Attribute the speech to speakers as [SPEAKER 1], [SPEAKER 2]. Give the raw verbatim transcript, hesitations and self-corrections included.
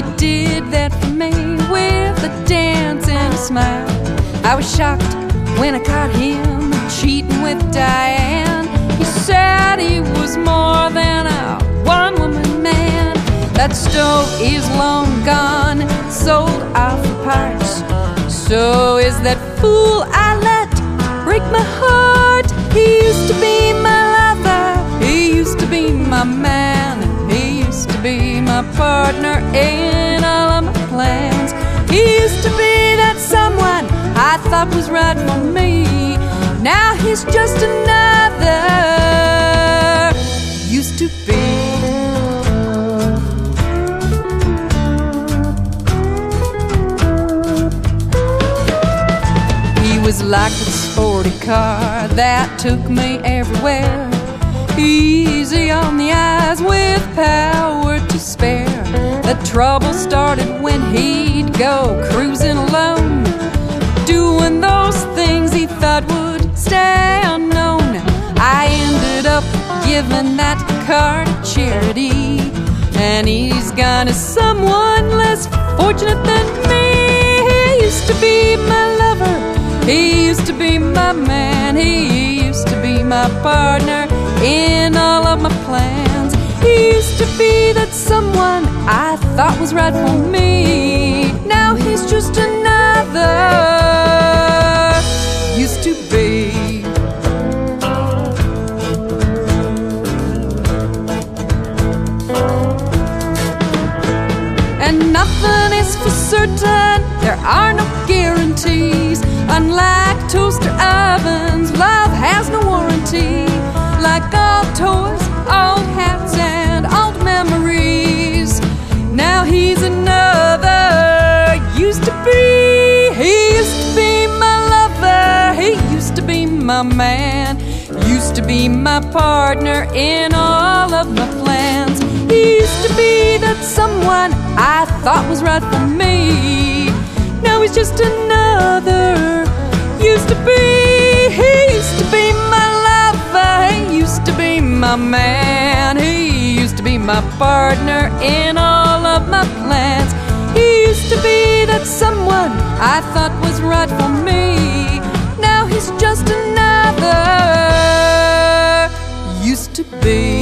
[SPEAKER 1] He did that for me with a dance and a smile. I was shocked when I caught him cheating with Diane. He said he was more than a one-woman man. That stove is long gone, sold out for parts. So is that fool I let break my heart. He used to be my lover, he used to be my man, he used to be my partner in all of my plans. He used to be that someone I thought was right for me. Now he's just another used to be. He was like a sporty car that took me everywhere, easy on the eyes with power to spare. The trouble started when he'd go cruising alone, doing those things he thought would stay unknown. I ended up giving that car to charity, and he's gone to someone less fortunate than me. He used to be my lover, he used to be my man, he used to be my partner in all of my plans. He used to be that someone I thought was right for me. Now he's just another used to be. And nothing is for certain, there are no guarantees. Unlike toaster ovens, love has no warranty. Like old toys, old hats, and old memories, now he's another used to be. He used to be my lover, he used to be my man, used to be my partner in all of my plans. He used to be that someone I thought was right for me. Now he's just another used to be. He used to be my lover, he used to be my man, he used to be my partner in all of my plans. He used to be that someone I thought was right for me. Now he's just another used to be.